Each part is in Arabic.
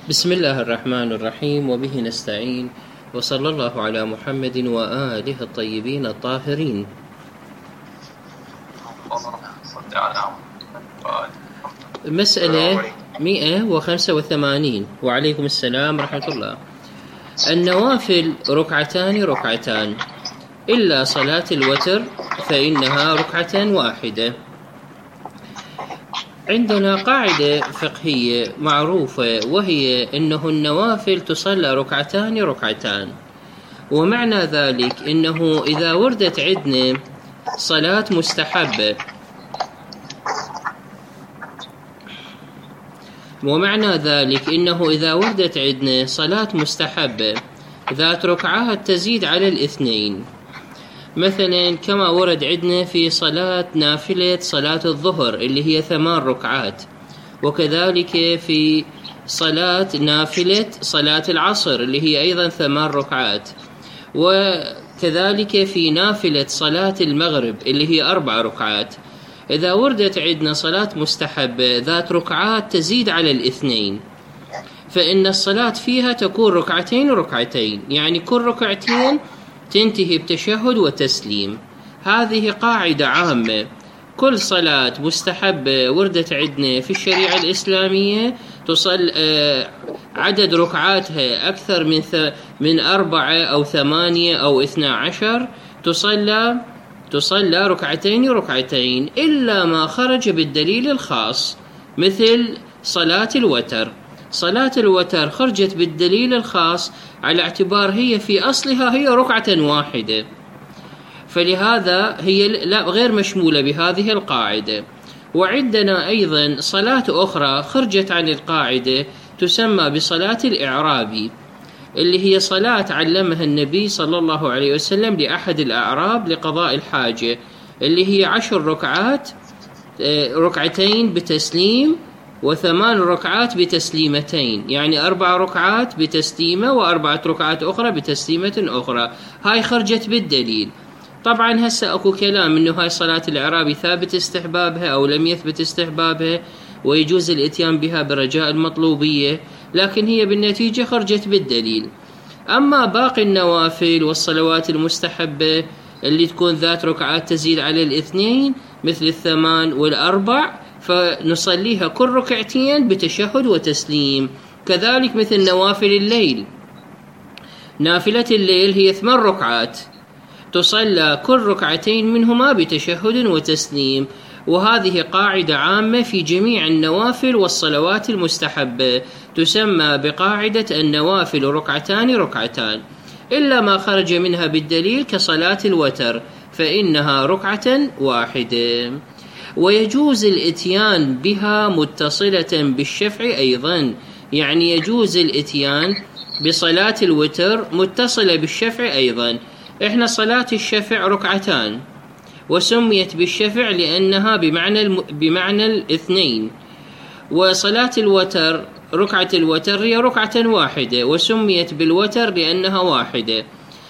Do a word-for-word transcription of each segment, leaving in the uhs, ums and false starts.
بسم الله الرحمن الرحيم، وبه نستعين، وصلى الله على محمد وآله الطيبين الطاهرين. مسألة مئة وخمسة وثمانين. وعليكم السلام ورحمة الله. النوافل ركعتان ركعتان إلا صلاة الوتر فإنها ركعة واحدة. عندنا قاعدة فقهية معروفة، وهي أنه النوافل تصلى ركعتان ركعتان، ومعنى ذلك أنه إذا وردت عندنا صلاة مستحبة ومعنى ذلك أنه إذا وردت عندنا صلاة مستحبة ذات ركعات تزيد على الاثنين، مثلا كما ورد عندنا في صلاة نافلة صلاة الظهر اللي هي ثمان ركعات، وكذلك في صلاة نافلة صلاة العصر اللي هي أيضا ثمان ركعات، وكذلك في نافلة صلاة المغرب اللي هي أربع ركعات. إذا وردت عندنا صلاة مستحبة ذات ركعات تزيد على الاثنين، فإن الصلاة فيها تكون ركعتين ركعتين، يعني كل ركعتين تنتهي بتشهد وتسليم. هذه قاعدة عامة، كل صلاة مستحبة وردت عندنا في الشريعة الإسلامية تصل عدد ركعاتها أكثر من من أربعة أو ثمانية أو اثنا عشر، تصلى تصلى ركعتين ركعتين، إلا ما خرج بالدليل الخاص، مثل صلاة الوتر. صلاة الوتر خرجت بالدليل الخاص على اعتبار هي في أصلها هي ركعة واحدة، فلهذا هي لا غير مشمولة بهذه القاعدة. وعندنا أيضا صلاة أخرى خرجت عن القاعدة تسمى بصلاة الإعرابي، اللي هي صلاة علمها النبي صلى الله عليه وسلم لأحد الأعراب لقضاء الحاجة، اللي هي عشر ركعات، ركعتين بتسليم وثمان ركعات بتسليمتين، يعني أربع ركعات بتسليمة وأربعة ركعات أخرى بتسليمة أخرى. هاي خرجت بالدليل. طبعا هسه أكو كلام إنه هاي صلاة الإعرابي ثابت استحبابها أو لم يثبت استحبابها، ويجوز الاتيان بها برجاء المطلوبية، لكن هي بالنتيجة خرجت بالدليل. أما باقي النوافل والصلوات المستحبة اللي تكون ذات ركعات تزيد على الاثنين مثل الثمان والأربع، فنصليها كل ركعتين بتشهد وتسليم. كذلك مثل نوافل الليل، نافلة الليل هي ثمان ركعات، تصلى كل ركعتين منهما بتشهد وتسليم. وهذه قاعدة عامة في جميع النوافل والصلوات المستحبة، تسمى بقاعدة النوافل ركعتان ركعتان، إلا ما خرج منها بالدليل كصلاة الوتر فإنها ركعة واحدة. ويجوز الاتيان بها متصلة بالشفع أيضا، يعني يجوز الاتيان بصلاة الوتر متصلة بالشفع أيضا. إحنا صلاة الشفع ركعتان، وسميت بالشفع لأنها بمعنى الم... بمعنى الاثنين، وصلاة الوتر ركعة الوتر هي ركعة واحدة، وسميت بالوتر لأنها واحدة.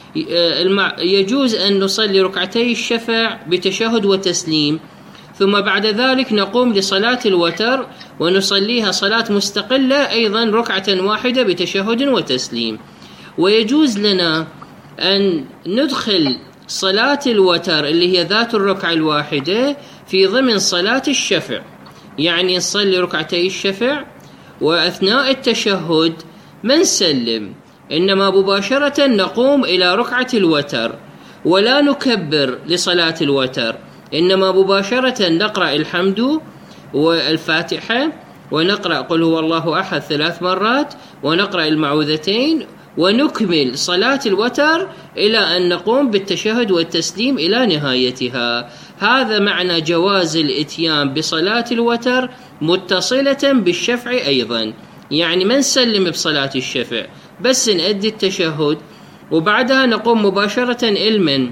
يجوز أن نصلي ركعتي الشفع بتشهد وتسليم، ثم بعد ذلك نقوم لصلاة الوتر ونصليها صلاة مستقلة أيضا ركعة واحدة بتشهد وتسليم. ويجوز لنا أن ندخل صلاة الوتر اللي هي ذات الركعة الواحدة في ضمن صلاة الشفع، يعني نصلي ركعتي الشفع وأثناء التشهد ما نسلم، إنما مباشرة نقوم إلى ركعة الوتر ولا نكبر لصلاة الوتر، إنما مباشرة نقرأ الحمد والفاتحة، ونقرأ قل هو الله أحد ثلاث مرات، ونقرأ المعوذتين، ونكمل صلاة الوتر إلى أن نقوم بالتشهد والتسليم إلى نهايتها. هذا معنى جواز الاتيان بصلاة الوتر متصلة بالشفع أيضا، يعني ما نسلم بصلاة الشفع، بس نأدي التشهد وبعدها نقوم مباشرة علما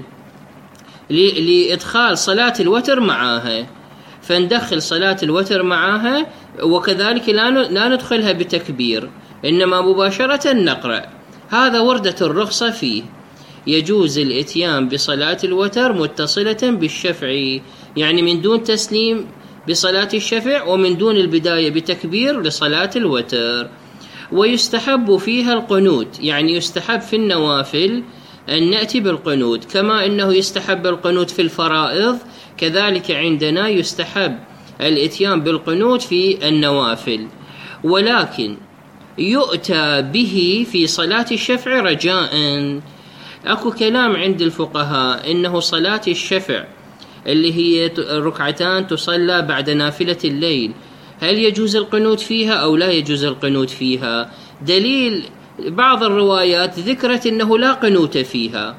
لإدخال صلاة الوتر معاها، فندخل صلاة الوتر معاها، وكذلك لا ندخلها بتكبير، إنما مباشرة نقرأ. هذا وردت الرخصة فيه. يجوز الاتيان بصلاة الوتر متصلة بالشفع، يعني من دون تسليم بصلاة الشفع ومن دون البداية بتكبير لصلاة الوتر. ويستحب فيها القنوت، يعني يستحب في النوافل أن نأتي بالقنوت، كما أنه يستحب القنوت في الفرائض كذلك عندنا يستحب الإتيان بالقنوت في النوافل. ولكن يؤتى به في صلاة الشفع رجاء. أكو كلام عند الفقهاء إنه صلاة الشفع اللي هي ركعتان تصلى بعد نافلة الليل، هل يجوز القنوت فيها أو لا يجوز القنوت فيها؟ دليل بعض الروايات ذكرت إنه لا قنوت فيها،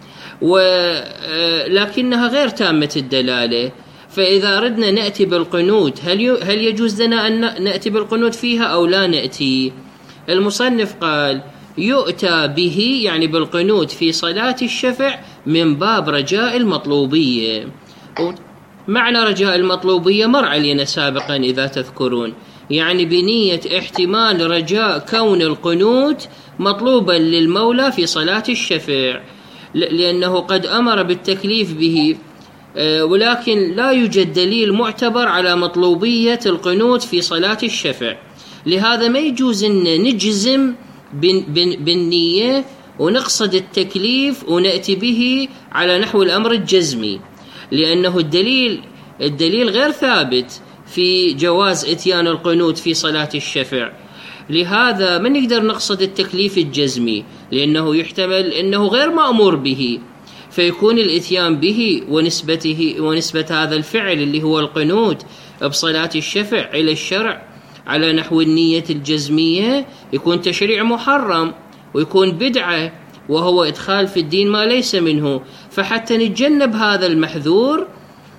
ولكنها غير تامة الدلالة. فإذا أردنا نأتي بالقنوت هل هل يجوز لنا أن نأتي بالقنوت فيها أو لا نأتي؟ المصنف قال يؤتى به يعني بالقنوت في صلاة الشفع من باب رجاء المطلوبية. معنى رجاء المطلوبية مر علينا سابقا إذا تذكرون، يعني بنية احتمال رجاء كون القنوت مطلوبا للمولى في صلاة الشفع، لأنه قد أمر بالتكليف به، ولكن لا يوجد دليل معتبر على مطلوبية القنوت في صلاة الشفع. لهذا ما يجوز أن نجزم بالنية ونقصد التكليف ونأتي به على نحو الأمر الجزمي، لأنه الدليل الدليل غير ثابت في جواز إتيان القنوت في صلاة الشفع. لهذا ما نقدر نقصد التكليف الجزمي، لأنه يحتمل أنه غير مأمور به، فيكون الإتيان به ونسبته ونسبة هذا الفعل اللي هو القنوت بصلاة الشفع إلى الشرع على نحو النية الجزمية يكون تشريع محرم ويكون بدعة، وهو إدخال في الدين ما ليس منه. فحتى نتجنب هذا المحذور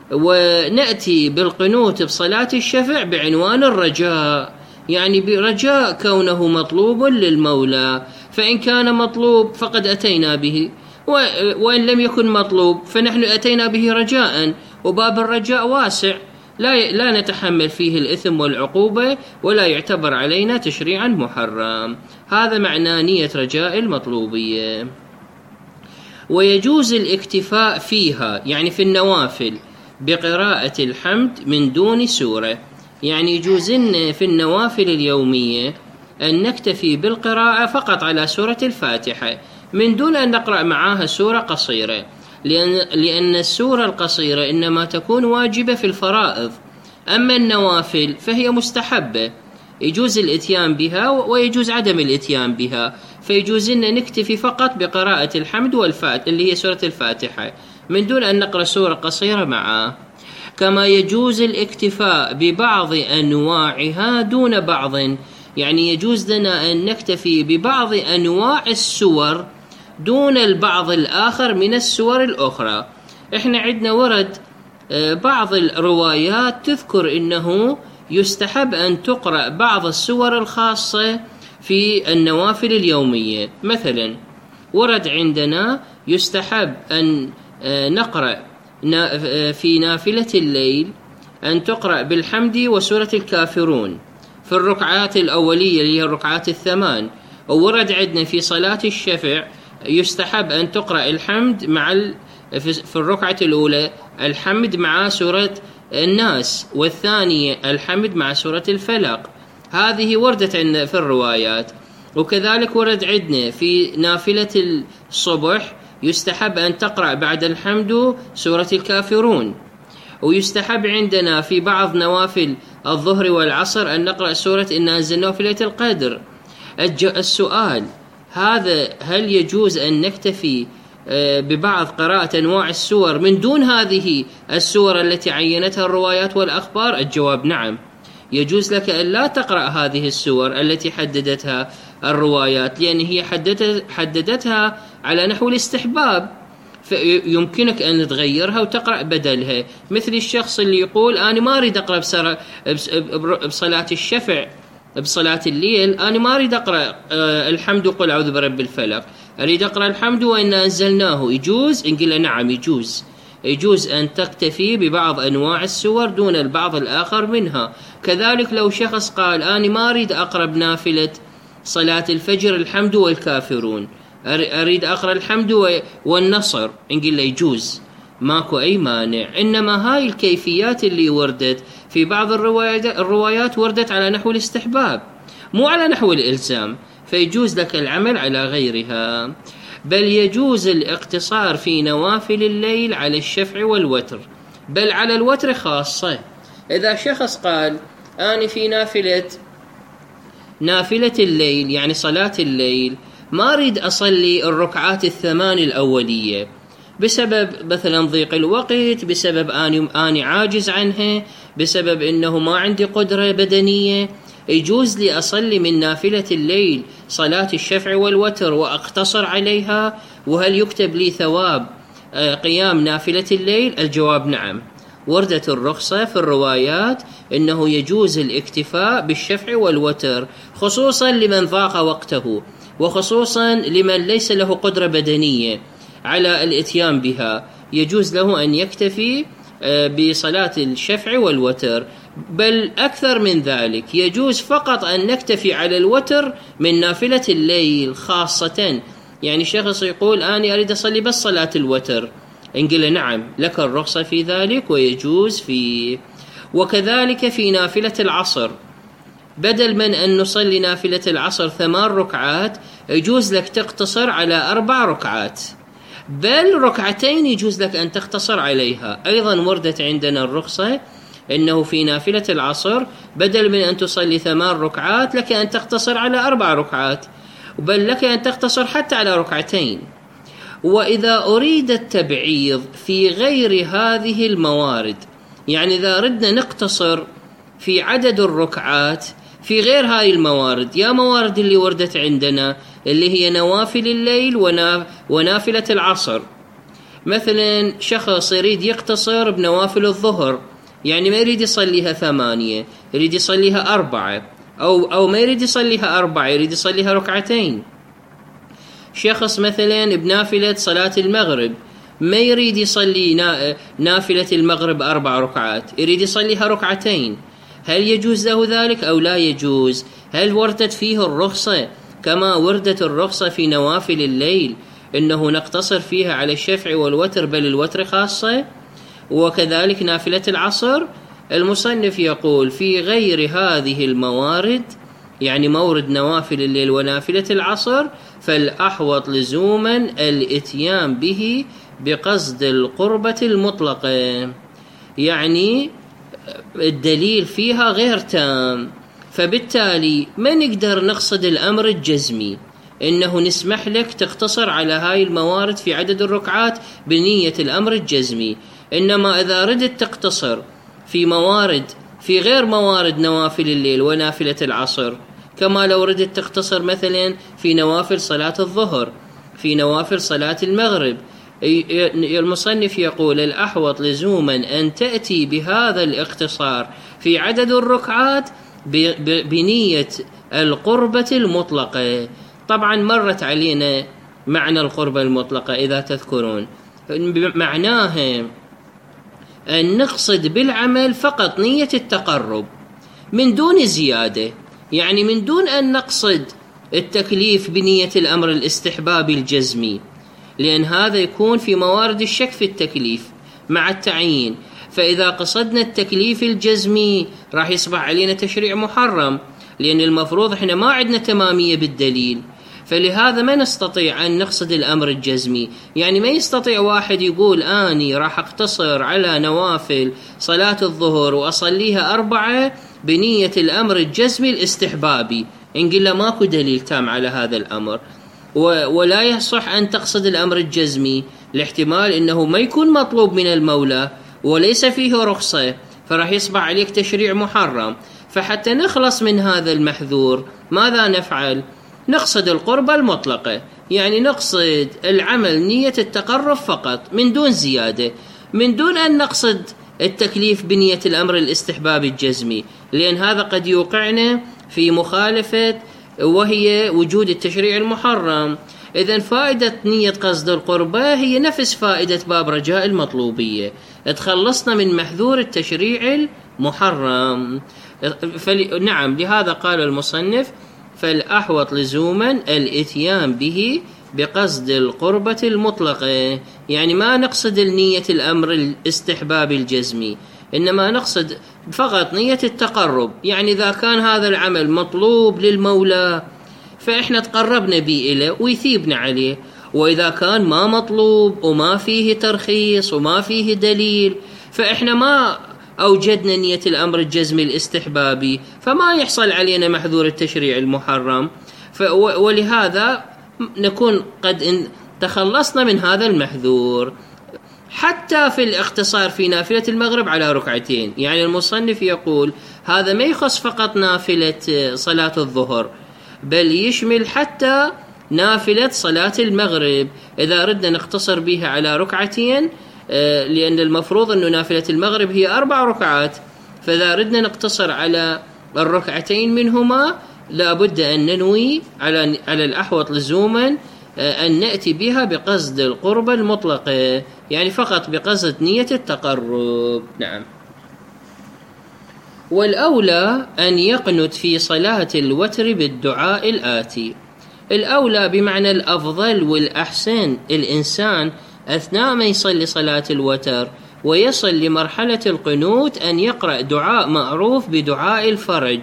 ونأتي بالقنوت بصلاة الشفع بعنوان الرجاء، يعني برجاء كونه مطلوب للمولى، فإن كان مطلوب فقد أتينا به، وإن لم يكن مطلوب فنحن أتينا به رجاء، وباب الرجاء واسع لا لا نتحمل فيه الإثم والعقوبة ولا يعتبر علينا تشريعا محرم. هذا معنى نية رجاء المطلوبية. ويجوز الاكتفاء فيها يعني في النوافل بقراءة الحمد من دون سورة، يعني يجوز لنا في النوافل اليومية أن نكتفي بالقراءة فقط على سورة الفاتحة من دون أن نقرأ معها سورة قصيرة، لأن, لأن السورة القصيرة إنما تكون واجبة في الفرائض، أما النوافل فهي مستحبة يجوز الإتيان بها ويجوز عدم الإتيان بها، فيجوز لنا نكتفي فقط بقراءة الحمد والفاتحة اللي هي سورة الفاتحة من دون أن نقرأ سورة قصيرة معها. كما يجوز الاكتفاء ببعض أنواعها دون بعض، يعني يجوز لنا أن نكتفي ببعض أنواع السور دون البعض الآخر من السور الأخرى. إحنا عندنا ورد بعض الروايات تذكر إنه يستحب أن تقرأ بعض السور الخاصة في النوافل اليومية. مثلا ورد عندنا يستحب أن نقرأ في نافلة الليل أن تقرأ بالحمد وسورة الكافرون في الركعات الأولية اللي هي الركعات الثمان. وورد عندنا في صلاة الشفع يستحب أن تقرأ الحمد مع في الركعة الأولى الحمد مع سورة الناس، والثانية الحمد مع سورة الفلق. هذه وردت عندنا في الروايات. وكذلك ورد عندنا في نافلة الصبح يستحب أن تقرأ بعد الحمد سورة الكافرون. ويستحب عندنا في بعض نوافل الظهر والعصر أن نقرأ سورة إنا أنزلناه في ليلة القدر. السؤال هذا هل يجوز أن نكتفي ببعض قراءة أنواع السور من دون هذه السور التي عينتها الروايات والأخبار؟ الجواب نعم، يجوز لك أن لا تقرأ هذه السور التي حددتها الروايات، لأن هي حددتها على نحو الاستحباب، فيمكنك أن تغيرها وتقرأ بدلها. مثل الشخص اللي يقول أنا ما أريد أقرأ بصلاة الشفع بصلاة الليل، أنا ما أريد أقرأ الحمد وقل أعوذ برب الفلق، أريد أقرأ الحمد وإنا أنزلناه. يجوز؟ نقول نعم يجوز، يجوز أن تكتفي ببعض أنواع السور دون البعض الآخر منها. كذلك لو شخص قال أنا ما أريد أقرأ بنافلة صلاة الفجر الحمد والكافرون، أريد أقرأ الحمد والنصر، نقول له يجوز، ماكو أي مانع. إنما هاي الكيفيات اللي وردت في بعض الروايات, الروايات وردت على نحو الاستحباب، مو على نحو الإلزام، فيجوز لك العمل على غيرها، بل يجوز الاقتصار في نوافل الليل على الشفع والوتر، بل على الوتر خاصة. إذا شخص قال أنا في نافلة نافلة الليل يعني صلاة الليل ما أريد أصلي الركعات الثمان الأولية بسبب مثلا ضيق الوقت، بسبب أني أني عاجز عنها، بسبب أنه ما عندي قدرة بدنية، يجوز لي أصلي من نافلة الليل صلاة الشفع والوتر وأقتصر عليها؟ وهل يكتب لي ثواب قيام نافلة الليل؟ الجواب نعم. وردت الرخصة في الروايات أنه يجوز الاكتفاء بالشفع والوتر، خصوصا لمن ضاق وقته، وخصوصا لمن ليس له قدرة بدنية على الاتيان بها، يجوز له أن يكتفي بصلاة الشفع والوتر. بل أكثر من ذلك، يجوز فقط أن نكتفي على الوتر من نافلة الليل خاصة. يعني شخص يقول أنا أريد أصلي بس صلاة الوتر، نقول نعم لك الرخصة في ذلك ويجوز فيه. وكذلك في نافلة العصر، بدل من أن نصلي نافلة العصر ثمان ركعات يجوز لك تقتصر على أربع ركعات، بل ركعتين يجوز لك أن تقتصر عليها. أيضا وردت عندنا الرخصة إنه في نافلة العصر بدل من أن تصلي ثمان ركعات لك أن تقتصر على أربع ركعات، بل لك أن تقتصر حتى على ركعتين. وإذا أريد التبعيض في غير هذه الموارد، يعني إذا أردنا نقتصر في عدد الركعات في غير هاي الموارد، يا موارد اللي وردت عندنا اللي هي نوافل الليل ونافلة العصر. مثلا شخص يريد يقتصر بنوافل الظهر، يعني ما يريد يصليها ثمانية، يريد يصليها أربعة، أو أو ما يريد يصليها أربعة، يريد يصليها ركعتين. شخص مثلا بنافلة صلاة المغرب ما يريد يصلي نافلة المغرب أربع ركعات، يريد يصليها ركعتين، هل يجوز له ذلك أو لا يجوز؟ هل وردت فيه الرخصة كما وردت الرخصة في نوافل الليل إنه نقتصر فيها على الشفع والوتر، بل الوتر خاصة؟ وكذلك نافلة العصر. المصنف يقول في غير هذه الموارد، يعني مورد نوافل الليل ونافلة العصر، فالأحوط لزوما الاتيان به بقصد القربة المطلقة، يعني الدليل فيها غير تام، فبالتالي ما نقدر نقصد الأمر الجزمي إنه نسمح لك تقتصر على هاي الموارد في عدد الركعات بنية الأمر الجزمي. إنما إذا ردت تقتصر في موارد في غير موارد نوافل الليل ونافلة العصر، كما لو ردت تقتصر مثلا في نوافل صلاة الظهر، في نوافل صلاة المغرب، المصنف يقول الأحوط لزوما أن تأتي بهذا الاقتصار في عدد الركعات بنية القربة المطلقة. طبعا مرت علينا معنى القربة المطلقة إذا تذكرون، معناها أن نقصد بالعمل فقط نية التقرب من دون زيادة، يعني من دون أن نقصد التكليف بنية الأمر الاستحبابي الجزمي، لأن هذا يكون في موارد الشك في التكليف مع التعيين. فإذا قصدنا التكليف الجزمي راح يصبح علينا تشريع محرم، لأن المفروض إحنا ما عندنا تمامية بالدليل، فلهذا ما نستطيع أن نقصد الأمر الجزمي. يعني ما يستطيع واحد يقول آني راح أقتصر على نوافل صلاة الظهر وأصليها أربعة بنية الأمر الجزمي الاستحبابي، نقول له ماكو دليل تام على هذا الأمر. ولا يصح أن تقصد الأمر الجزمي لاحتمال أنه ما يكون مطلوب من المولى وليس فيه رخصة، فراح يصبح عليك تشريع محرم. فحتى نخلص من هذا المحذور ماذا نفعل؟ نقصد القربة المطلقة، يعني نقصد العمل نية التقرب فقط من دون زيادة، من دون أن نقصد التكليف بنية الأمر الاستحبابي الجزمي، لأن هذا قد يوقعنا في مخالفة وهي وجود التشريع المحرم. إذن فائدة نية قصد القربة هي نفس فائدة باب رجاء المطلوبية، تخلصنا من محذور التشريع المحرم. نعم، لهذا قال المصنف فالأحوط لزوما الاتيان به بقصد القربة المطلقة، يعني ما نقصد النية الأمر الاستحباب الجزمي، إنما نقصد فقط نية التقرب، يعني إذا كان هذا العمل مطلوب للمولى فإحنا تقربنا به إليه ويثيبنا عليه، وإذا كان ما مطلوب وما فيه ترخيص وما فيه دليل فإحنا ما أوجدنا نية الأمر الجزمي الاستحبابي، فما يحصل علينا محذور التشريع المحرم، ولهذا نكون قد تخلصنا من هذا المحذور. حتى في الاقتصار في نافلة المغرب على ركعتين، يعني المصنف يقول هذا ما يخص فقط نافلة صلاة الظهر، بل يشمل حتى نافلة صلاة المغرب إذا ردنا نقتصر بها على ركعتين، لأن المفروض أن نافلة المغرب هي أربع ركعات، فإذا ردنا نقتصر على الركعتين منهما لابد أن ننوي على على الأحوط لزوما أن نأتي بها بقصد القربة المطلقة، يعني فقط بقصد نية التقرب. نعم. والأولى أن يقنت في صلاة الوتر بالدعاء الآتي. الأولى بمعنى الأفضل والأحسن الإنسان أثناء ما يصلي صلاة الوتر ويصل لمرحلة القنوت أن يقرأ دعاء معروف بدعاء الفرج،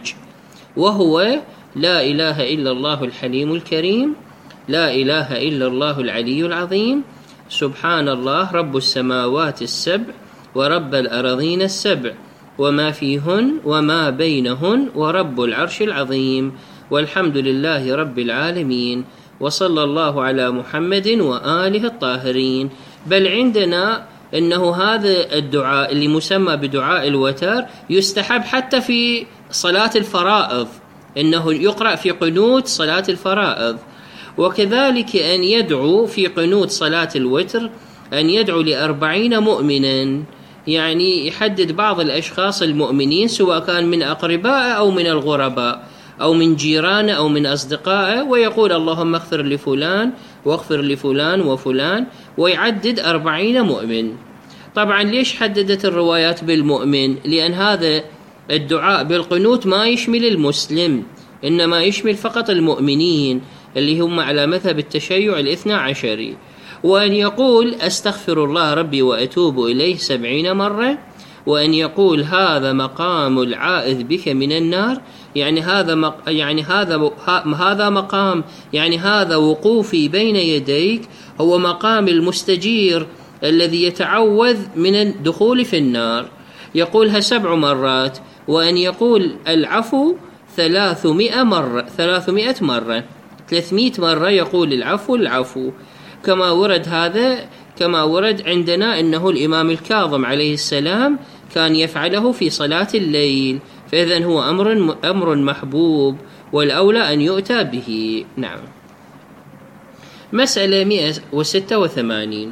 وهو لا إله إلا الله الحليم الكريم، لا إله إلا الله العلي العظيم، سبحان الله رب السماوات السبع ورب الأراضين السبع وما فيهن وما بينهن ورب العرش العظيم، والحمد لله رب العالمين، وصلى الله على محمد وآله الطاهرين. بل عندنا أنه هذا الدعاء اللي مسمى بدعاء الوتر يستحب حتى في صلاة الفرائض، إنه يقرأ في قنوت صلاة الفرائض. وكذلك أن يدعو في قنوت صلاة الوتر أن يدعو لأربعين مؤمنا، يعني يحدد بعض الأشخاص المؤمنين سواء كان من أقربائه أو من الغرباء أو من جيرانه أو من أصدقائه، ويقول اللهم اغفر لفلان واغفر لفلان وفلان، ويعدد أربعين مؤمن. طبعا ليش حددت الروايات بالمؤمن؟ لأن هذا الدعاء بالقنوت ما يشمل المسلم، إنما يشمل فقط المؤمنين اللي هم على مذهب التشيع الاثنى عشري. وأن يقول أستغفر الله ربي وأتوب إليه سبعين مرة، وأن يقول هذا مقام العائذ بك من النار، يعني هذا مق... يعني هذا هذا مقام يعني هذا وقوفي بين يديك هو مقام المستجير الذي يتعوذ من الدخول في النار، يقولها سبع مرات. وأن يقول العفو ثلاثمائة مرة ثلاثمائة مرة ثلاثمائة مرة يقول العفو العفو، كما ورد هذا كما ورد عندنا أنه الإمام الكاظم عليه السلام كان يفعله في صلاة الليل، فإذن هو أمر أمر محبوب والأولى أن يؤتى به. نعم. مسألة مئة وستة وثمانين.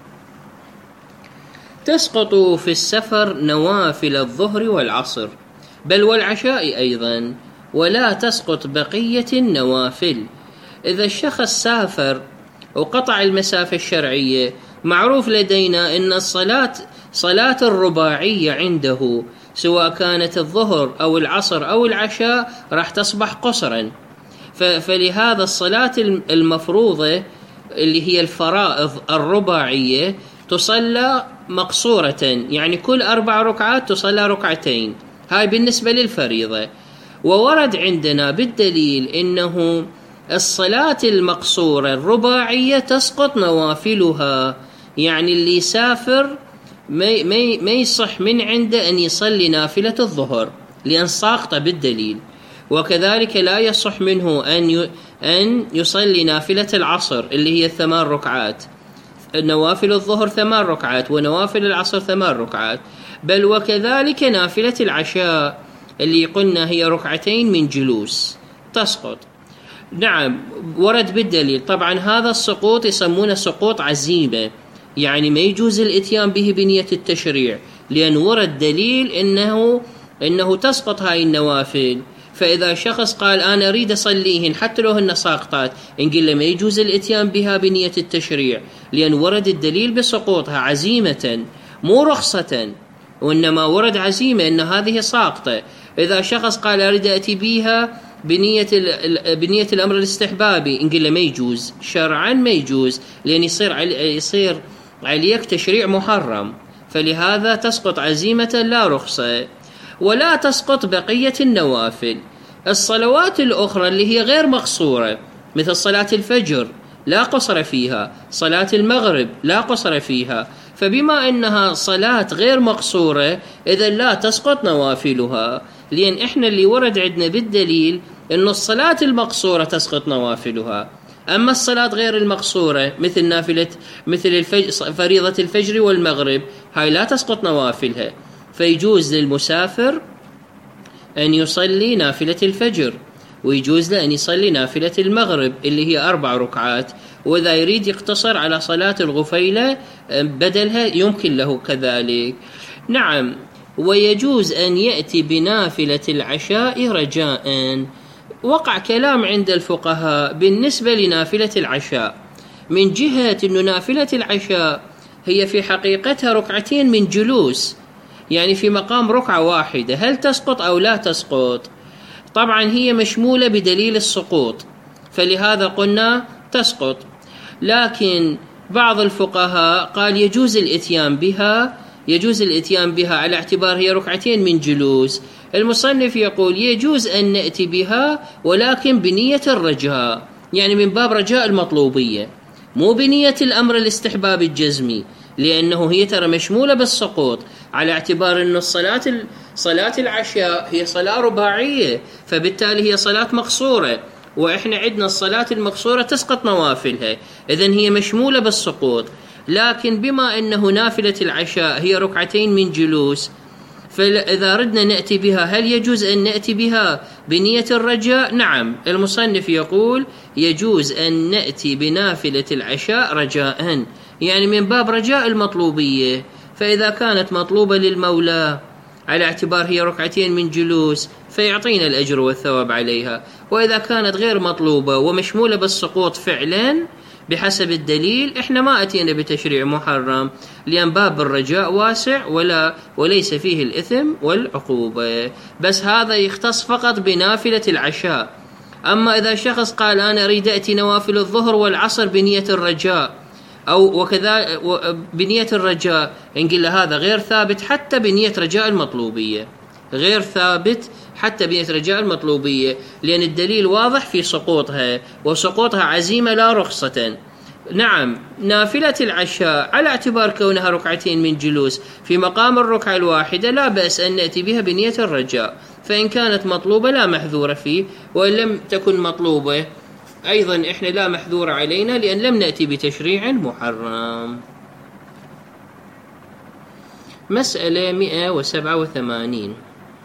تسقط في السفر نوافل الظهر والعصر بل والعشاء أيضا، ولا تسقط بقية النوافل. إذا الشخص سافر وقطع المسافة الشرعية، معروف لدينا أن الصلاة صلاة الرباعية عنده سواء كانت الظهر أو العصر أو العشاء راح تصبح قصرا، فلهذا الصلاة المفروضة اللي هي الفرائض الرباعية تصلى مقصورة، يعني كل أربع ركعات تصلى ركعتين، هاي بالنسبة للفريضة. وورد عندنا بالدليل إنه الصلاة المقصورة الرباعية تسقط نوافلها، يعني اللي يسافر ما ما يصح من عنده أن يصلي نافلة الظهر لأن ساقطة بالدليل، وكذلك لا يصح منه أن أن يصلي نافلة العصر اللي هي الثمان ركعات، نوافل الظهر ثمان ركعات ونوافل العصر ثمان ركعات، بل وكذلك نافلة العشاء اللي قلنا هي ركعتين من جلوس تسقط. نعم ورد بالدليل. طبعا هذا السقوط يسمونه سقوط عزيمة، يعني ما يجوز الاتيان به بنية التشريع، لأن ورد دليل إنه إنه تسقط هاي النوافل. فإذا شخص قال أنا أريد أصليهن حتى لو هن ساقطات، نقول له ما يجوز الاتيان بها بنية التشريع، لأن ورد الدليل بسقوطها عزيمة مو رخصة، وإنما ورد عزيمة إن هذه ساقطة. إذا شخص قال أريد أتي بها بنية بنية الأمر الاستحبابي، نقول له ما يجوز شرعا، ما يجوز، لأن يصير علي يصير عليك تشريع محرم، فلهذا تسقط عزيمة لا رخصة. ولا تسقط بقية النوافل. الصلوات الأخرى اللي هي غير مقصورة مثل صلاة الفجر لا قصر فيها، صلاة المغرب لا قصر فيها، فبما أنها صلاة غير مقصورة إذا لا تسقط نوافلها، لأن إحنا اللي ورد عندنا بالدليل أن الصلاة المقصورة تسقط نوافلها. أما الصلاة غير المقصورة مثل نافلة مثل الفجر فريضة الفجر والمغرب هاي لا تسقط نوافلها، فيجوز للمسافر أن يصلي نافلة الفجر، ويجوز له أن يصلي نافلة المغرب اللي هي أربع ركعات، وإذا يريد يقتصر على صلاة الغفيلة بدلها يمكن له كذلك. نعم، ويجوز أن يأتي بنافلة العشاء رجاء. وقع كلام عند الفقهاء بالنسبة لنافلة العشاء، من جهة أن نافلة العشاء هي في حقيقتها ركعتين من جلوس، يعني في مقام ركعة واحدة، هل تسقط أو لا تسقط؟ طبعا هي مشمولة بدليل السقوط، فلهذا قلنا تسقط. لكن بعض الفقهاء قال يجوز الاتيان بها يجوز الاتيان بها على اعتبار هي ركعتين من جلوس. المصنف يقول يجوز أن نأتي بها ولكن بنية الرجاء، يعني من باب رجاء المطلوبية، مو بنية الأمر الاستحباب الجزمي، لأنه هي ترى مشمولة بالسقوط على اعتبار أن الصلاة صلاة العشاء هي صلاة رباعية، فبالتالي هي صلاة مقصورة، وإحنا عندنا الصلاة المقصورة تسقط نوافلها، إذن هي مشمولة بالسقوط. لكن بما أنه نافلة العشاء هي ركعتين من جلوس، فإذا ردنا نأتي بها هل يجوز أن نأتي بها بنية الرجاء؟ نعم، المصنف يقول يجوز أن نأتي بنافلة العشاء رجاء، يعني من باب رجاء المطلوبية، فإذا كانت مطلوبة للمولى على اعتبار هي ركعتين من جلوس فيعطينا الأجر والثواب عليها، وإذا كانت غير مطلوبة ومشمولة بالسقوط فعلا بحسب الدليل إحنا ما أتينا بتشريع محرم، لأن باب الرجاء واسع ولا وليس فيه الإثم والعقوبة. بس هذا يختص فقط بنافلة العشاء. أما إذا شخص قال أنا أريد أتي نوافل الظهر والعصر بنية الرجاء أو وكذا بنية الرجاء، نقول له هذا غير ثابت حتى بنية رجاء المطلوبية، غير ثابت حتى بنية رجاء المطلوبية، لأن الدليل واضح في سقوطها، وسقوطها عزيمة لا رخصة. نعم، نافلة العشاء على اعتبار كونها ركعتين من جلوس في مقام الركعة الواحدة لا بأس أن نأتي بها بنية الرجاء، فإن كانت مطلوبة لا محذور فيه، وإن لم تكن مطلوبة أيضا إحنا لا محذور علينا لأن لم نأتي بتشريع محرم. مسألة مئة وسبعة وثمانين،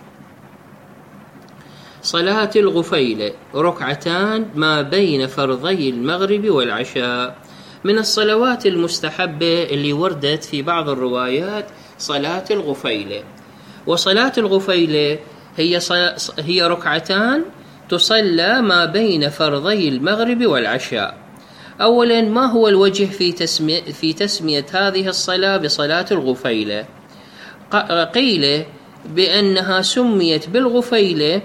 صلاة الغفيلة ركعتان ما بين فرضي المغرب والعشاء. من الصلوات المستحبة اللي وردت في بعض الروايات صلاة الغفيلة، وصلاة الغفيلة هي هي ركعتان تصلى ما بين فرضي المغرب والعشاء. أولا، ما هو الوجه في تسمية في تسمية هذه الصلاة بصلاة الغفيلة؟ قيل بأنها سميت بالغفيلة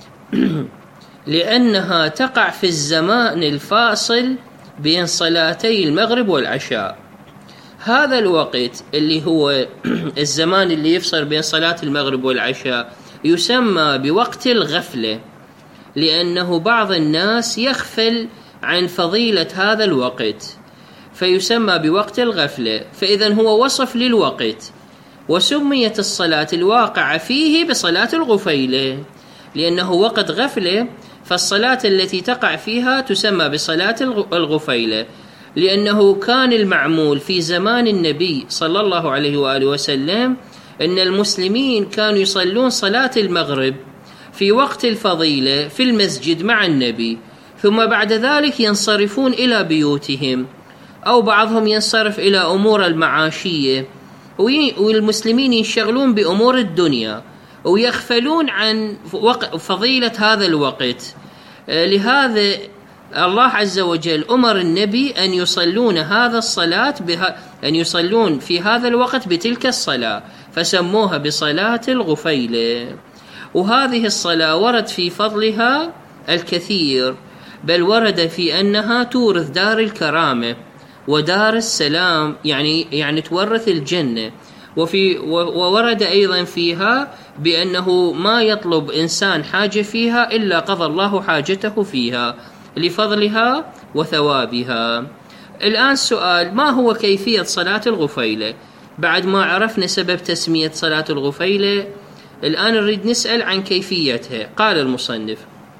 لأنها تقع في الزمان الفاصل بين صلاتي المغرب والعشاء. هذا الوقت اللي هو الزمان اللي يفصل بين صلاة المغرب والعشاء يسمى بوقت الغفلة، لأنه بعض الناس يغفل عن فضيلة هذا الوقت فيسمى بوقت الغفلة، فإذن هو وصف للوقت، وسميت الصلاة الواقعة فيه بصلاة الغفيلة لأنه وقت غفلة، فالصلاة التي تقع فيها تسمى بصلاة الغفيلة، لأنه كان المعمول في زمان النبي صلى الله عليه وآله وسلم أن المسلمين كانوا يصلون صلاة المغرب في وقت الفضيلة في المسجد مع النبي، ثم بعد ذلك ينصرفون إلى بيوتهم، أو بعضهم ينصرف إلى أمور المعاشية، والمسلمين ينشغلون بأمور الدنيا ويغفلون عن فضيلة هذا الوقت. لهذا الله عز وجل أمر النبي أن يصلون هذا الصلاة بها أن يصلون في هذا الوقت بتلك الصلاة، فسموها بصلاة الغفيلة. وهذه الصلاة ورد في فضلها الكثير، بل ورد في أنها تورث دار الكرامة ودار السلام، يعني يعني تورث الجنة، وفي وورد أيضا فيها بأنه ما يطلب إنسان حاجة فيها إلا قضى الله حاجته فيها لفضلها وثوابها. الآن سؤال: ما هو كيفية صلاة الغفيلة؟ بعد ما عرفنا سبب تسمية صلاة الغفيلة، الآن نريد نسأل عن كيفيتها. قال المصنف: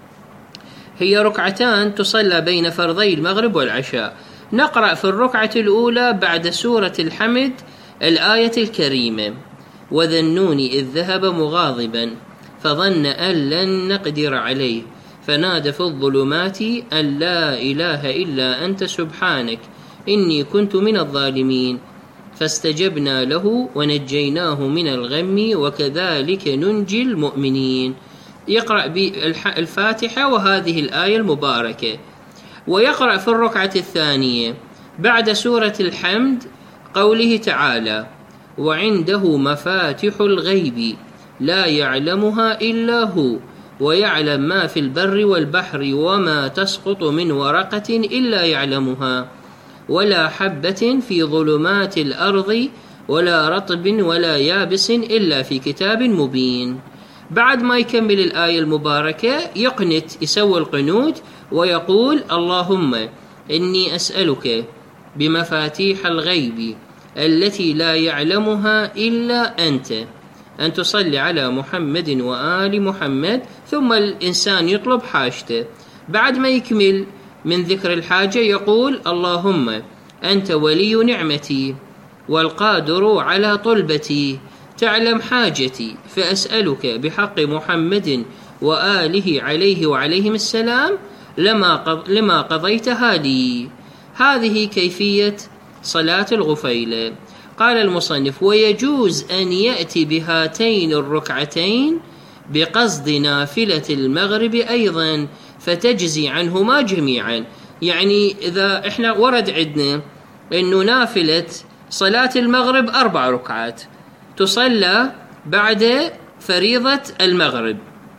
هي ركعتان تصلى بين فرضي المغرب والعشاء. نقرأ في الركعة الأولى بعد سورة الحمد الآية الكريمة: وذا النون إذ ذهب مغاضبا فظن أن لن نقدر عليه فنادى في الظلمات أن لا إله إلا أنت سبحانك إني كنت من الظالمين فاستجبنا له ونجيناه من الغم وكذلك ننجي المؤمنين. يقرأ بالفاتحة وهذه الآية المباركة. ويقرأ في الركعة الثانية بعد سورة الحمد قوله تعالى: وعنده مفاتح الغيب لا يعلمها إلا هو ويعلم ما في البر والبحر وما تسقط من ورقة إلا يعلمها ولا حبة في ظلمات الأرض ولا رطب ولا يابس إلا في كتاب مبين. بعد ما يكمل الآية المباركة يقنت، يسوي القنوت ويقول: اللهم إني أسألك بمفاتيح الغيب التي لا يعلمها إلا أنت أن تصلي على محمد وآل محمد. ثم الإنسان يطلب حاجته. بعد ما يكمل من ذكر الحاجة يقول: اللهم أنت ولي نعمتي والقادر على طلبتي تعلم حاجتي فأسألك بحق محمد وآله عليه وعليهم السلام لما لما قضيتها لي. هذه كيفية صلاة الغفيلة. قال المصنف: ويجوز أن يأتي بهاتين الركعتين بقصد نافلة المغرب أيضا فتجزي عنهما جميعا. يعني إذا إحنا ورد عندنا أنه نافلة صلاة المغرب أربع ركعات تصلى بعد فريضة المغرب،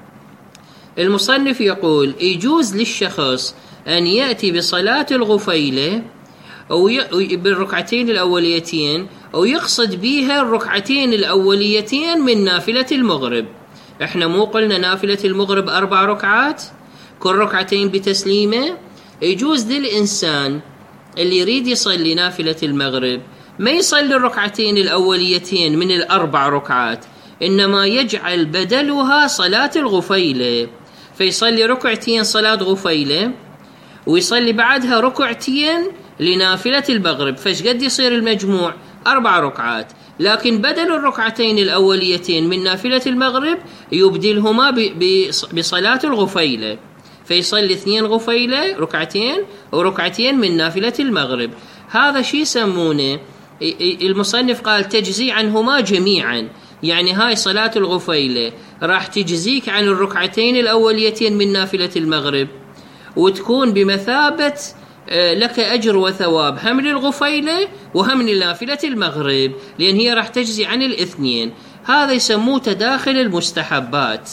المصنف يقول: يجوز للشخص أن يأتي بصلاة الغفيلة أو بالركعتين الأوليتين أو يقصد بها الركعتين الأوليتين من نافلة المغرب. إحنا مو قلنا نافلة المغرب أربع ركعات كل ركعتين بتسليمة؟ يجوز للإنسان اللي يريد يصلي نافلة المغرب ما يصلي الركعتين الأوليتين من الأربع ركعات، إنما يجعل بدلها صلاة الغفيلة، فيصلي ركعتين صلاة غفيلة ويصلي بعدها ركعتين لنافلة المغرب، فايش قد يصير المجموع؟ أربع ركعات. لكن بدل الركعتين الأوليتين من نافلة المغرب يبدلهما بصلاة الغفيلة، فيصلي اثنين غفيلة ركعتين وركعتين من نافلة المغرب. هذا شيء يسمونه، المصنف قال تجزي عنهما جميعا، يعني هاي صلاة الغفيلة راح تجزيك عن الركعتين الأوليتين من نافلة المغرب وتكون بمثابة لك أجر وثواب هم للغفيلة وهم لنافلة المغرب، لأن هي راح تجزي عن الاثنين. هذا يسموه تداخل المستحبات،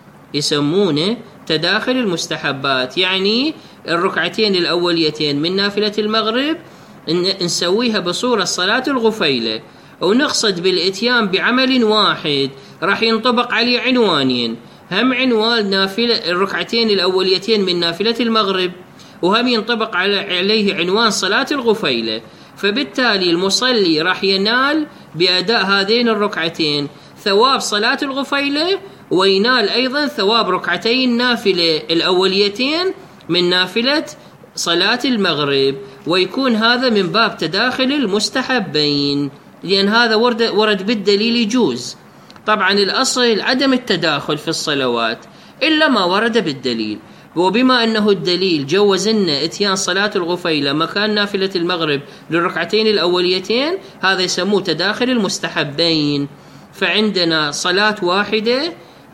يسمونه تداخل المستحبات. يعني الركعتين الأوليتين من نافلة المغرب نسويها بصورة صلاة الغفيلة ونقصد بالإتيان بعمل واحد راح ينطبق عليه عنوانين، هم عنوان نافلة الركعتين الأوليتين من نافلة المغرب وهم ينطبق عليه عنوان صلاة الغفيلة. فبالتالي المصلي راح ينال بأداء هذين الركعتين ثواب صلاة الغفيلة وينال أيضا ثواب ركعتين النافلة الأوليتين من نافلة صلاة المغرب، ويكون هذا من باب تداخل المستحبين، لأن هذا ورد, ورد بالدليل يجوز. طبعا الأصل عدم التداخل في الصلوات إلا ما ورد بالدليل، وبما أنه الدليل جوز لنا إتيان صلاة الغفيلة مكان نافلة المغرب للركعتين الأوليتين، هذا يسموه تداخل المستحبين. فعندنا صلاة واحدة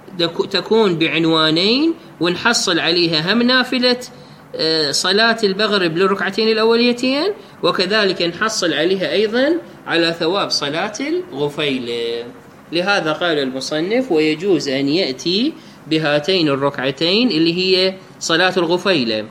تكون بعنوانين ونحصل عليها هم نافلة صلاة المغرب للركعتين الأوليتين وكذلك نحصل عليها أيضا على ثواب صلاة الغفيلة. لهذا قال المصنف: ويجوز أن يأتي بهاتين الركعتين اللي هي صلاة الغفيلة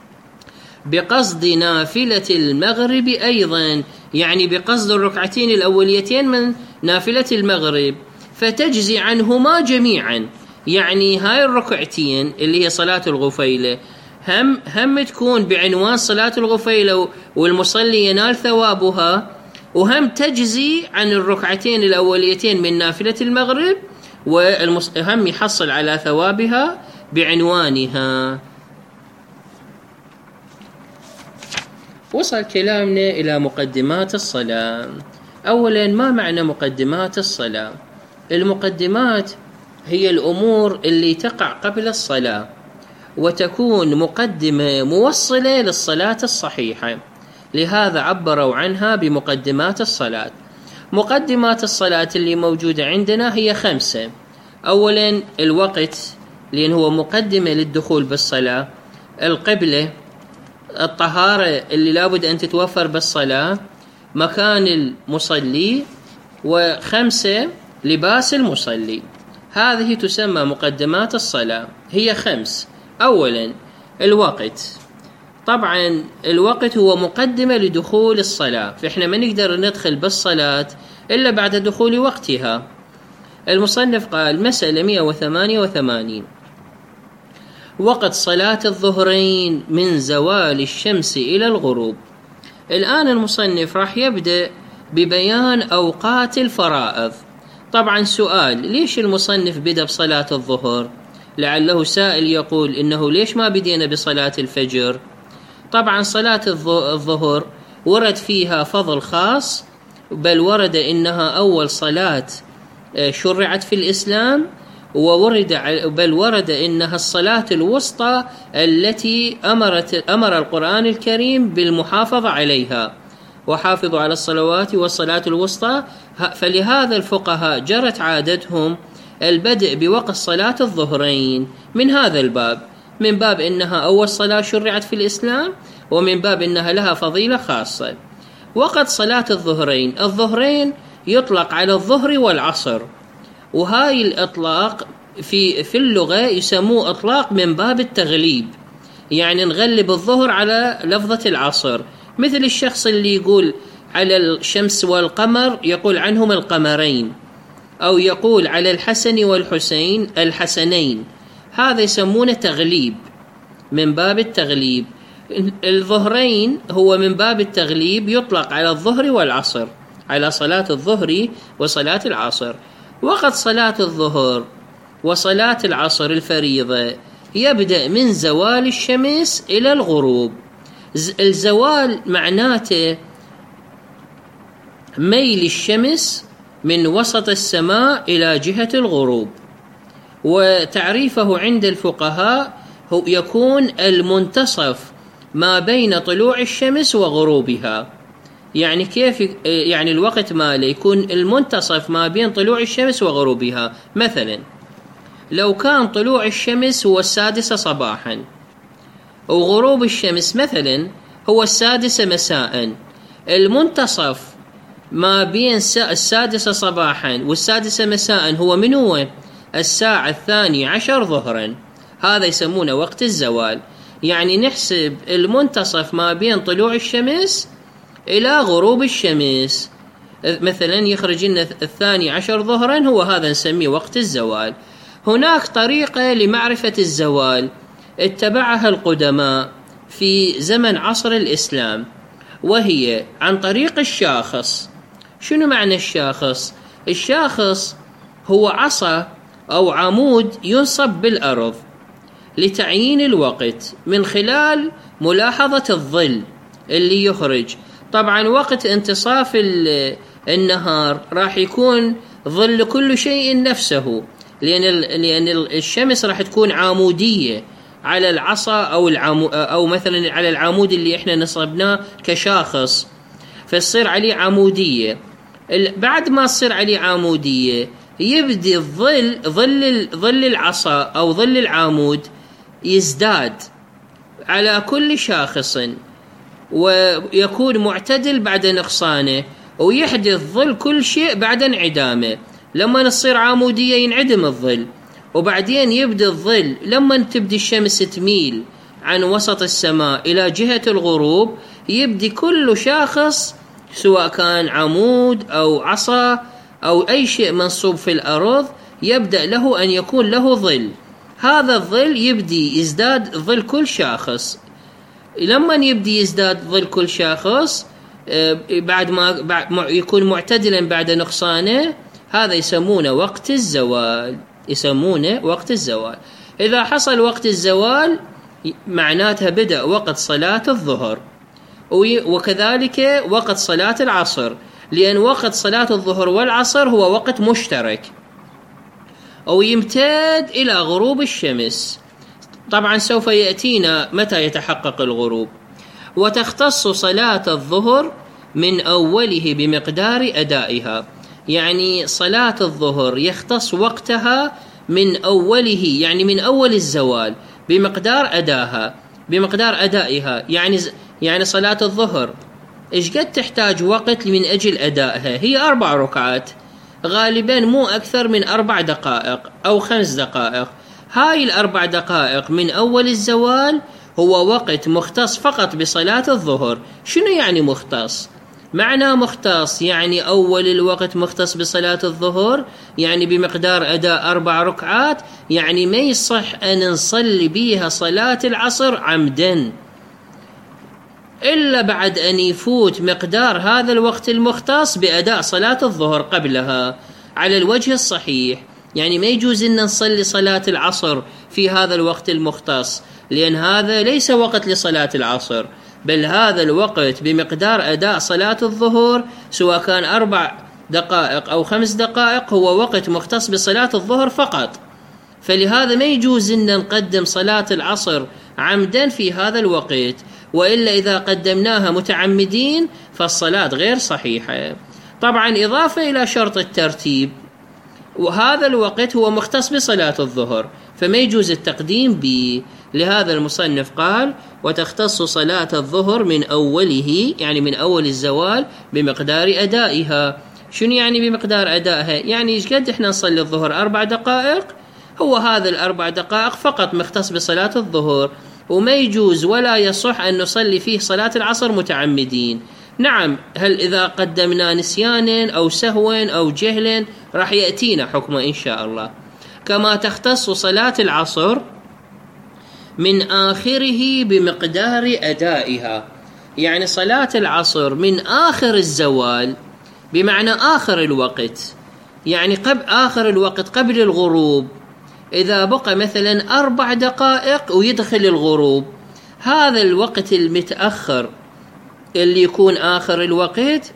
بقصد نافلة المغرب أيضا، يعني بقصد الركعتين الأوليتين من نافلة المغرب فتجزي عنهما جميعا. يعني هاي الركعتين اللي هي صلاة الغفيلة هم هم تكون بعنوان صلاة الغفيلة والمصلي ينال ثوابها، وهم تجزي عن الركعتين الأوليتين من نافلة المغرب، وهم يحصل على ثوابها بعنوانها. وصل كلامنا إلى مقدمات الصلاة. أولا، ما معنى مقدمات الصلاة؟ المقدمات هي الأمور اللي تقع قبل الصلاة وتكون مقدمة موصلة للصلاة الصحيحة، لهذا عبروا عنها بمقدمات الصلاة. مقدمات الصلاة اللي موجودة عندنا هي خمسة. أولا الوقت، لأن هو مقدمة للدخول بالصلاة. القبلة، الطهارة اللي لابد أن تتوفر بالصلاة. مكان المصلي. وخمسة لباس المصلي. هذه تسمى مقدمات الصلاة، هي خمس. أولا الوقت، طبعا الوقت هو مقدمة لدخول الصلاة، فإحنا ما نقدر ندخل بالصلاة إلا بعد دخول وقتها. المصنف قال مسألة مئة وثمانية وثمانين: وقت صلاة الظهرين من زوال الشمس إلى الغروب. الآن المصنف راح يبدأ ببيان أوقات الفرائض. طبعا سؤال: ليش المصنف بدأ بصلاة الظهر؟ لعله سائل يقول إنه ليش ما بدينا بصلاة الفجر؟ طبعا صلاة الظهر ورد فيها فضل خاص، بل ورد إنها أول صلاة شرعت في الإسلام، وورد بل ورد إنها الصلاة الوسطى التي أمرت أمر القرآن الكريم بالمحافظة عليها، وحافظوا على الصلوات والصلاة الوسطى. فلهذا الفقهاء جرت عادتهم البدء بوقت صلاة الظهرين من هذا الباب، من باب إنها أول صلاة شرعت في الإسلام، ومن باب إنها لها فضيلة خاصة. وقت صلاة الظهرين، الظهرين يطلق على الظهر والعصر، وهاي الإطلاق في في اللغة يسموه إطلاق من باب التغليب، يعني نغلب الظهر على لفظة العصر. مثل الشخص اللي يقول على الشمس والقمر يقول عنهم القمرين، أو يقول على الحسن والحسين الحسنين، هذا يسمونه تغليب، من باب التغليب. الظهرين هو من باب التغليب، يطلق على الظهر والعصر، على صلاة الظهر وصلاة العصر. وقت صلاة الظهر وصلاة العصر الفريضة يبدأ من زوال الشمس إلى الغروب. الزوال معناته ميل الشمس من وسط السماء إلى جهة الغروب، وتعريفه عند الفقهاء هو يكون المنتصف ما بين طلوع الشمس وغروبها. يعني كيف؟ يعني الوقت ماله يكون المنتصف ما بين طلوع الشمس وغروبها. مثلا لو كان طلوع الشمس هو السادسة صباحا، وغروب الشمس مثلا هو السادسة مساء، المنتصف ما بين السادسة صباحا والسادسة مساء هو من هو؟ الساعة الثانية عشر ظهرا. هذا يسمونه وقت الزوال. يعني نحسب المنتصف ما بين طلوع الشمس إلى غروب الشمس، مثلا يخرج لنا الثاني عشر ظهرا، هو هذا نسميه وقت الزوال. هناك طريقة لمعرفة الزوال اتبعها القدماء في زمن عصر الإسلام، وهي عن طريق الشاخص. شنو معنى الشاخص؟ الشاخص هو عصا أو عمود ينصب بالأرض لتعيين الوقت من خلال ملاحظة الظل اللي يخرج. طبعا وقت انتصاف النهار راح يكون ظل كل شيء نفسه، لأن لأن الشمس راح تكون عمودية على العصا أو العمو أو مثلا على العمود اللي احنا نصبناه كشاخص، فتصير عليه عمودية. بعد ما تصير عليه عمودية يبدي الظل ظل ظل العصا أو ظل العمود يزداد على كل شاخص، ويكون معتدل بعد نقصانه، ويحدث ظل كل شيء بعد انعدامه. لما نصير عمودية ينعدم الظل، وبعدين يبدأ الظل لما تبدي الشمس تميل عن وسط السماء إلى جهة الغروب، يبدي كل شاخص سواء كان عمود أو عصا أو أي شيء منصوب في الأرض يبدأ له أن يكون له ظل. هذا الظل يبدي يزداد ظل كل شاخص. لما يبدي يزداد ظل كل شاخص بعد ما يكون معتدلا بعد نقصانه، هذا يسمونه وقت الزوال، يسمونه وقت الزوال. إذا حصل وقت الزوال معناتها بدأ وقت صلاة الظهر، وكذلك وقت صلاة العصر، لأن وقت صلاة الظهر والعصر هو وقت مشترك، أو يمتد إلى غروب الشمس. طبعا سوف يأتينا متى يتحقق الغروب. وتختص صلاة الظهر من أوله بمقدار أدائها، يعني صلاة الظهر يختص وقتها من أوله، يعني من أول الزوال بمقدار أداها، بمقدار أدائها. يعني يعني صلاة الظهر إيش قد تحتاج وقت من أجل أدائها؟ هي أربع ركعات، غالبا مو أكثر من أربع دقائق أو خمس دقائق. هاي الأربع دقائق من أول الزوال هو وقت مختص فقط بصلاة الظهر. شنو يعني مختص؟ معنى مختص يعني أول الوقت مختص بصلاة الظهر، يعني بمقدار أداء أربع ركعات، يعني ما يصح أن نصلي بيها صلاة العصر عمدا إلا بعد أن يفوت مقدار هذا الوقت المختص بأداء صلاة الظهر قبلها على الوجه الصحيح. يعني ما يجوز أن نصلي صلاة العصر في هذا الوقت المختص، لأن هذا ليس وقت لصلاة العصر، بل هذا الوقت بمقدار أداء صلاة الظهر سواء كان أربع دقائق أو خمس دقائق هو وقت مختص بصلاة الظهر فقط. فلهذا ما يجوز أن نقدم صلاة العصر عمدا في هذا الوقت، وإلا إذا قدمناها متعمدين فالصلاة غير صحيحة. طبعا إضافة إلى شرط الترتيب، وهذا الوقت هو مختص بصلاة الظهر فما يجوز التقديم به. لهذا المصنف قال وتختص صلاة الظهر من أوله، يعني من أول الزوال بمقدار أدائها. شنو يعني بمقدار أدائها؟ يعني إيش قد إحنا نصلي الظهر أربع دقائق، هو هذا الأربع دقائق فقط مختص بصلاة الظهر، وما يجوز ولا يصح أن نصلي فيه صلاة العصر متعمدين. نعم، هل إذا قدمنا نسيانا أو سهوا أو جهلا راح يأتينا حكمه إن شاء الله. كما تختص صلاة العصر من آخره بمقدار أدائها، يعني صلاة العصر من آخر الزوال بمعنى آخر الوقت، يعني قبل آخر الوقت قبل الغروب. إذا بقى مثلا أربع دقائق ويدخل الغروب، هذا الوقت المتأخر اللي يكون آخر الوقت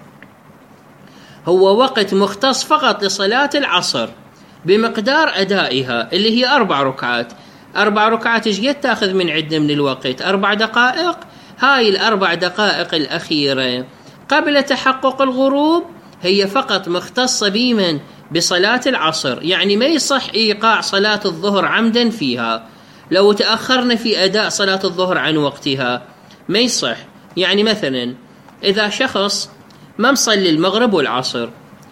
هو وقت مختص فقط لصلاة العصر بمقدار أدائها اللي هي أربع ركعات. أربع ركعات إيش قد تأخذ من عدة من الوقت؟ أربع دقائق. هاي الأربع دقائق الأخيرة قبل تحقق الغروب هي فقط مختصة بمن؟ بصلاة العصر، يعني ما يصح إيقاع صلاة الظهر عمدا فيها. لو تأخرنا في أداء صلاة الظهر عن وقتها ما يصح. يعني مثلا إذا شخص ما مصلي المغرب والعصر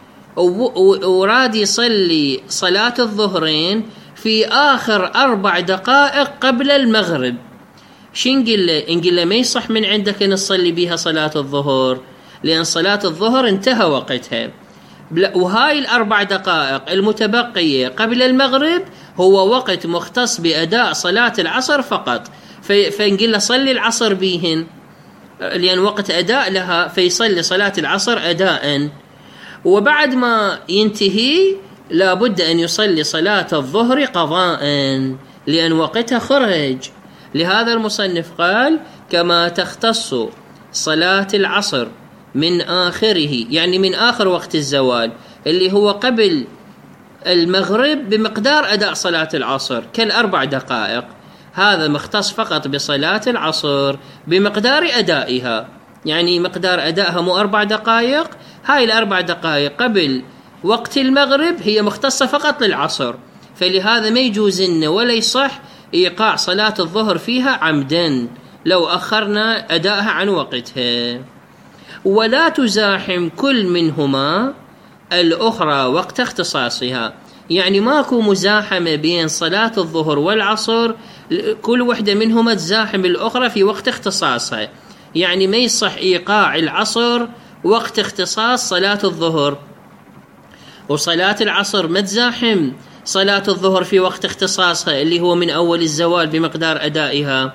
وراد يصلي صلاة الظهرين في آخر أربع دقائق قبل المغرب، شنقل له؟ نقول له ما يصح من عندك أن نصلي بها صلاة الظهر، لأن صلاة الظهر انتهى وقتها. وهاي الأربع دقائق المتبقية قبل المغرب هو وقت مختص بأداء صلاة العصر فقط، فنقول له صلي العصر بيهن لأن وقت أداء لها، فيصلي صلاة العصر أداء. وبعد ما ينتهي لابد أن يصلي صلاة الظهر قضاء لأن وقتها خرج. لهذا المصنف قال كما تختص صلاة العصر من آخره، يعني من آخر وقت الزوال اللي هو قبل المغرب بمقدار أداء صلاة العصر كالأربع دقائق، هذا مختص فقط بصلاة العصر بمقدار أدائها، يعني مقدار أدائها مو أربع دقائق، هاي الأربع دقائق قبل وقت المغرب هي مختصة فقط للعصر. فلهذا ما يجوز لنا ولا يصح إيقاع صلاة الظهر فيها عمدا لو أخرنا أدائها عن وقتها. ولا تزاحم كل منهما الأخرى وقت اختصاصها، يعني ماكو مزاحمة بين صلاة الظهر والعصر، كل وحدة منهما تزاحم الأخرى في وقت اختصاصها. يعني ما يصح إيقاع العصر وقت اختصاص صلاة الظهر، وصلاة العصر ما تزاحم صلاة الظهر في وقت اختصاصها اللي هو من أول الزوال بمقدار أدائها.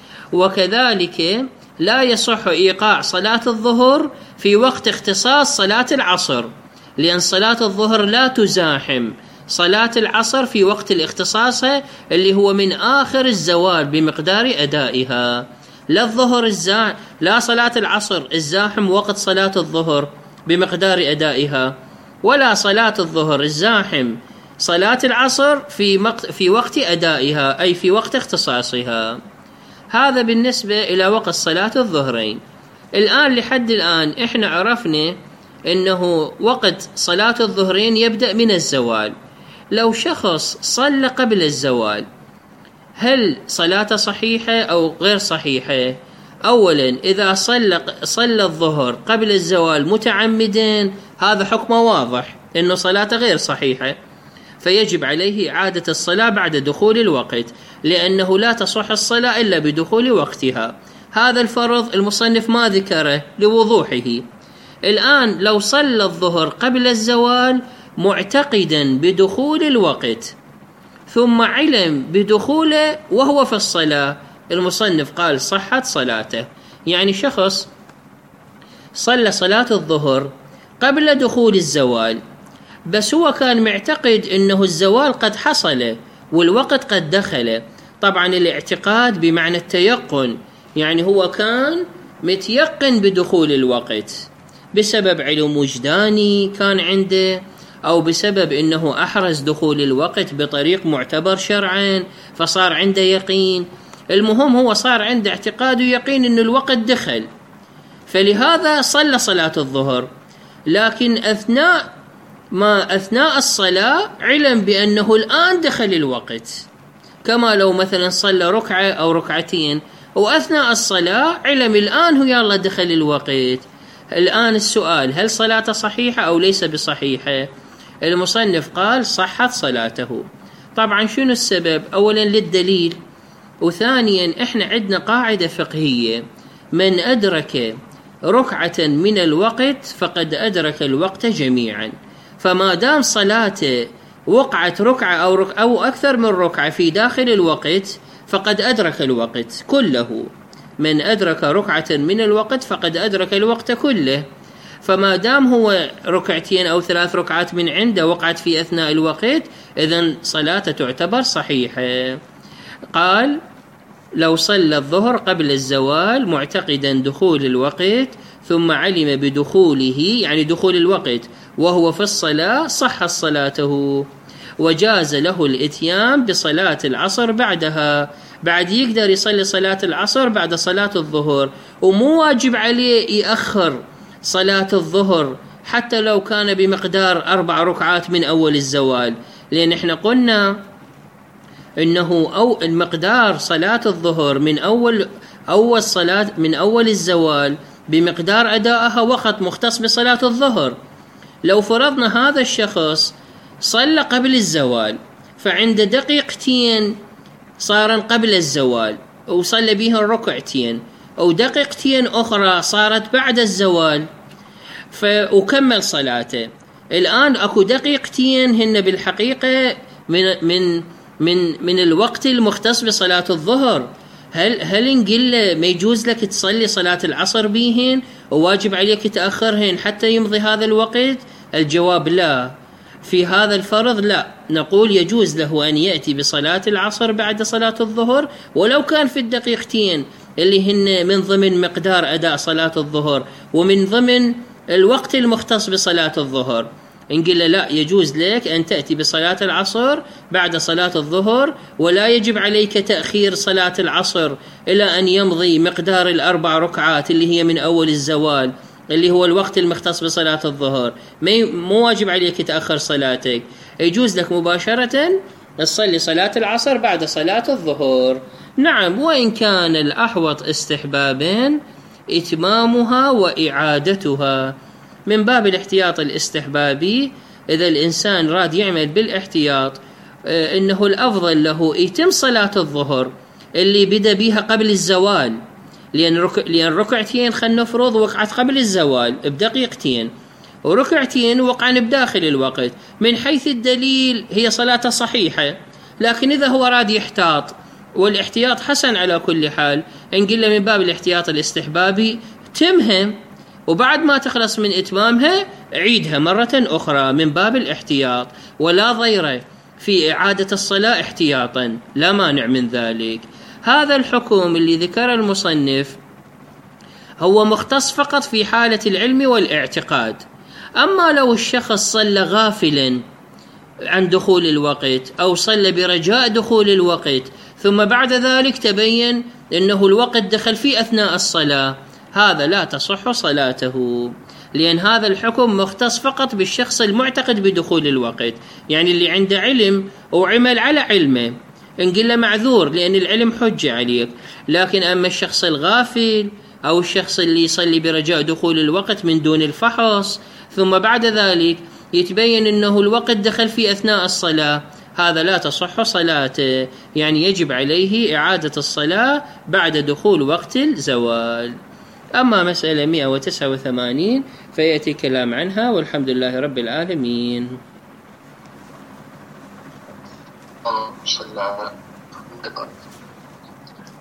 وكذلك لا يصح إيقاع صلاة الظهر في وقت اختصاص صلاة العصر، لأن صلاة الظهر لا تزاحم صلاة العصر في وقت الاختصاص اللي هو من آخر الزوال بمقدار أدائها. لا الظهر الزاحم لا صلاة العصر الزاحم وقت صلاة الظهر بمقدار أدائها، ولا صلاة الظهر الزاحم صلاة العصر في مق... في وقت أدائها، أي في وقت اختصاصها. هذا بالنسبة إلى وقت صلاة الظهرين. الآن لحد الآن إحنا عرفنا أنه وقت صلاة الظهرين يبدأ من الزوال. لو شخص صلى قبل الزوال هل صلاته صحيحة أو غير صحيحة؟ أولا إذا صلى صلى الظهر قبل الزوال متعمدا هذا حكمه واضح أنه صلاته غير صحيحة، فيجب عليه إعادة الصلاة بعد دخول الوقت، لأنه لا تصح الصلاة إلا بدخول وقتها. هذا الفرض المصنف ما ذكره لوضوحه. الآن لو صلى الظهر قبل الزوال معتقدا بدخول الوقت ثم علم بدخوله وهو في الصلاة، المصنف قال صحت صلاته. يعني شخص صلى صلاة الظهر قبل دخول الزوال، بس هو كان معتقد أنه الزوال قد حصل والوقت قد دخل. طبعا الاعتقاد بمعنى التيقن، يعني هو كان متيقن بدخول الوقت بسبب علم وجداني كان عنده، أو بسبب أنه أحرز دخول الوقت بطريق معتبر شرعا فصار عنده يقين. المهم هو صار عنده اعتقاد ويقين أن الوقت دخل، فلهذا صلى صلاة الظهر. لكن أثناء ما أثناء الصلاة علم بأنه الآن دخل الوقت، كما لو مثلا صلى ركعة أو ركعتين وأثناء الصلاة علم الآن هو يلا دخل الوقت. الآن السؤال هل صلاته صحيحة أو ليس بصحيحة؟ المصنف قال صحت صلاته. طبعا شنو السبب؟ أولا للدليل، وثانيا إحنا عندنا قاعدة فقهية: من أدرك ركعة من الوقت فقد أدرك الوقت جميعا. فما دام صلاته وقعت ركعة أو, رك أو أكثر من ركعة في داخل الوقت فقد أدرك الوقت كله. من أدرك ركعة من الوقت فقد أدرك الوقت كله. فما دام هو ركعتين أو ثلاث ركعات من عنده وقعت في أثناء الوقت إذن صلاته تعتبر صحيحة. قال لو صلى الظهر قبل الزوال معتقدا دخول الوقت ثم علم بدخوله، يعني دخول الوقت، وهو في الصلاة صح صلاته، وجاز له الاتيان بصلاة العصر بعدها. بعد يقدر يصلي صلاة العصر بعد صلاة الظهر، ومو واجب عليه يأخر صلاة الظهر حتى لو كان بمقدار أربع ركعات من أول الزوال، لأن احنا قلنا إنه أو المقدار صلاة الظهر من أول أول صلاة من أول الزوال بمقدار أدائها وقت مختص بصلاة الظهر. لو فرضنا هذا الشخص صلى قبل الزوال فعند دقيقتين صار قبل الزوال وصلى بها ركعتين، أو دقيقتين أخرى صارت بعد الزوال وكمل صلاته. الآن أكو دقيقتين هن بالحقيقة من من من من الوقت المختص بصلاة الظهر. هل هل نقول ما يجوز لك تصلي صلاة العصر بيهن وواجب عليك تأخرهن حتى يمضي هذا الوقت؟ الجواب لا. في هذا الفرض لا، نقول يجوز له أن يأتي بصلاة العصر بعد صلاة الظهر ولو كان في الدقيقتين اللي هن من ضمن مقدار أداء صلاة الظهر ومن ضمن الوقت المختص بصلاة الظهر. نقول لا، يجوز لك أن تأتي بصلاة العصر بعد صلاة الظهر، ولا يجب عليك تأخير صلاة العصر إلى أن يمضي مقدار الأربع ركعات اللي هي من أول الزوال اللي هو الوقت المختص بصلاة الظهر. مو واجب عليك تأخر صلاتك، يجوز لك مباشرة تصلي صلاة العصر بعد صلاة الظهر. نعم، وإن كان الأحوط استحبابا إتمامها وإعادتها من باب الاحتياط الاستحبابي. إذا الإنسان راد يعمل بالاحتياط إنه الأفضل له يتم صلاة الظهر اللي بدأ بها قبل الزوال، لأن رك... لأن ركعتين خلنا نفرض وقعت قبل الزوال بدقيقتين، وركعتين وقعن بداخل الوقت، من حيث الدليل هي صلاة صحيحة. لكن إذا هو راد يحتاط، والاحتياط حسن على كل حال، إن قلنا من باب الاحتياط الاستحبابي تمهم، وبعد ما تخلص من إتمامها عيدها مرة أخرى من باب الاحتياط، ولا ضير في إعادة الصلاة احتياطا، لا مانع من ذلك. هذا الحكم اللي ذكر المصنف هو مختص فقط في حالة العلم والاعتقاد. أما لو الشخص صلى غافلا عن دخول الوقت، أو صلى برجاء دخول الوقت ثم بعد ذلك تبين أنه الوقت دخل في أثناء الصلاة، هذا لا تصح صلاته، لأن هذا الحكم مختص فقط بالشخص المعتقد بدخول الوقت، يعني اللي عنده علم وعمل على علمه، إن قل معذور لأن العلم حجة عليك. لكن أما الشخص الغافل أو الشخص اللي يصلي برجاء دخول الوقت من دون الفحص ثم بعد ذلك يتبين أنه الوقت دخل في أثناء الصلاة، هذا لا تصح صلاته، يعني يجب عليه إعادة الصلاة بعد دخول وقت الزوال. أما مسألة مئة وتسعة وثمانين فيأتي كلام عنها، والحمد لله رب العالمين. الله